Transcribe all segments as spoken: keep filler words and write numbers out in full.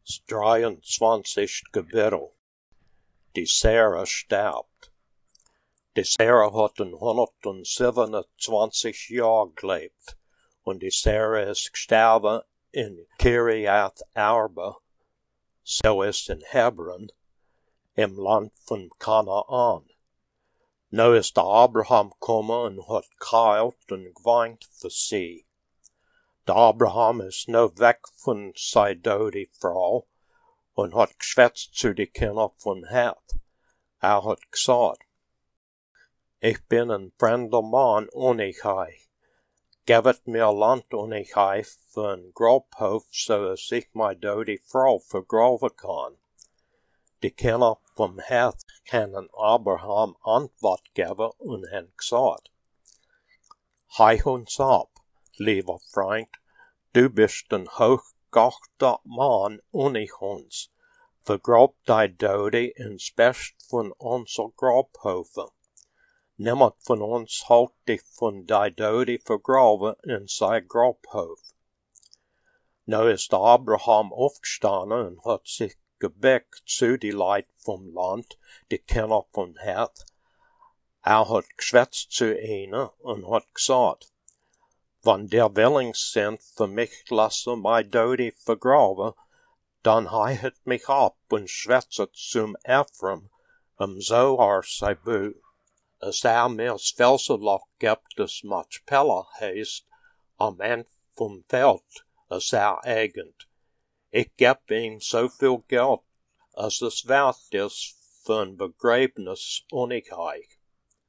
dreiundzwanzig Gebirge. Die Sarah starbt. Die Sarah hat in hundertsiebenundzwanzig Jahr gelebt, und die Sarah ist gestorben in Kiriath Arba, so ist in Hebron, im Land von Kanaan. Nu ist der Abraham gekommen und hat geheilt und geweint für sie. Der Abraham ist nu weg von sei dode Frau und hat geschwätzt zu die Kinder von Heth. Er hat gesagt, ich bin ein fremder Mann ohne euch. Gebt mir Land ohne euch für ein Grabhof, so dass ich meine dode Frau vergraben kann. Die Kinder vom Heth können Abraham Antwort geben und haben gesagt, heich uns ab, lieber Freund, du bist ein hochgeachteter Mann ohne uns. Vergrab deine Dode ins Best von unser Grabhofen. Niemand von uns halt dich von deiner Dode vergraben in sein Grabhof. Nu ist Abraham aufgestanden und hat sich gebeckt zu die Leute vom Land, die Kinder von Heth. Er hat geschwätzt zu ihnen und hat gesagt, wenn der willens sind, für mich lasse meine Dode vergraben, dann heichet mich ab und schwätzet zum Ephraim, um so er sei bu. Als er mir das Felsenloch gibt, das Machpelah heißt, am Ende vom Feld, als er eigend. Ich geb ihm so viel Geld, als es wert ist für ein Begräbnis ohne euch.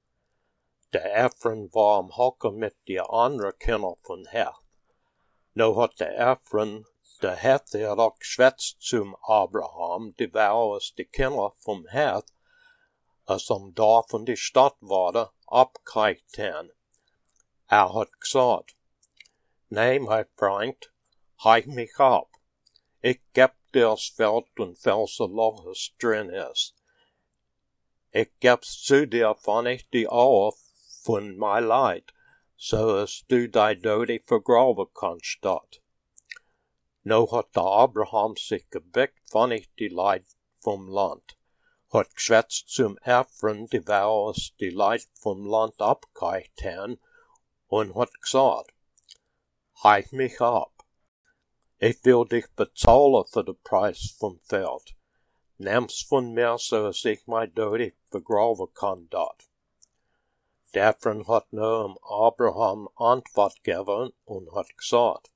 Der Ephraim war am Hocken mit die anderen Kinder von Heth. Nu hat der Ephraim, der Heth, er hat geschwätzt zum Abraham, die war als die Kinder vom Heth, als am Dorf und die Stadt waren, abgehalten. Er hat gesagt, nee, mein Freund, heich mich ab. Ich geb dir das Feld und Felsenloch, das drin ist. Ich geb's zu dir, wenn ich die Auer von mein Leid, so dass du deine Dode vergraben kannst dort. Nu hat der Abraham sich gebeckt, wenn ich die Leid vom Land, hat geschwätzt zum Ephraim, die war als die Leid vom Land abgehalten, und hat gesagt, heich mich ab. Ich will dich bezahlen für den Preis vom Feld. Nimm's von mir, so dass ich meine Dode vergraben kann dort. Der Ephraim hat nu Abraham Antwort gegeben und hat gesagt,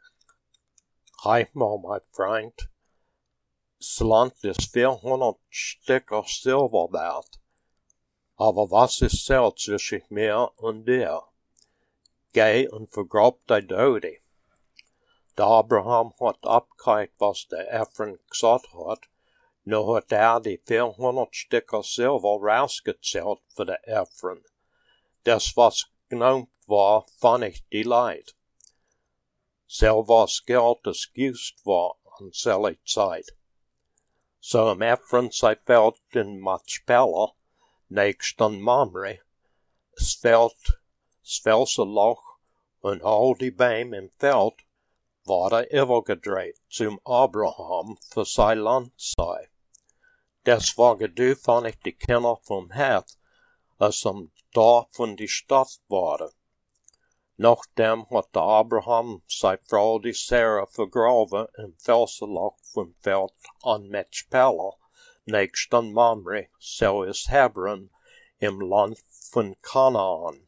heich mal, mein Freund, das Land ist vierhundert Stücker Silber wert. Aber was ist Zelt zwischen mir und dir? Geh und vergrab deine Dode. Der Abraham hat abgehört, was der Ephraim gesagt hat. Nu hat er die vierhundert Stücker Silber rausgezählt für den Ephraim. Das, was genommen war, fand ich die Leid. Selber Geld, das geüst war an seiner Zeit. So im Ephraim sei Feld in Machpelah, nächst an Mamre, das Feld, das Felsenloch und all die Bäume im Feld, war er übergedreht zum Abraham für sein Land sei. Das war geduld, fand ich die Kinder vom Heth, als am Dorf und die Stadt waren. Nachdem hat der Abraham seine Frau die Sarah vergraben im Felsenloch vom Feld an Machpelah, nächst an Mamre, so ist Hebron, im Land von Kanaan.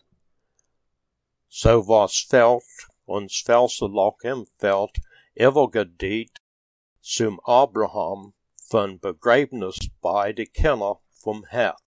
So war das Feld und das Felsenloch im Feld übergedreht zum Abraham von Begräbnis bei die Kinder vom Heth.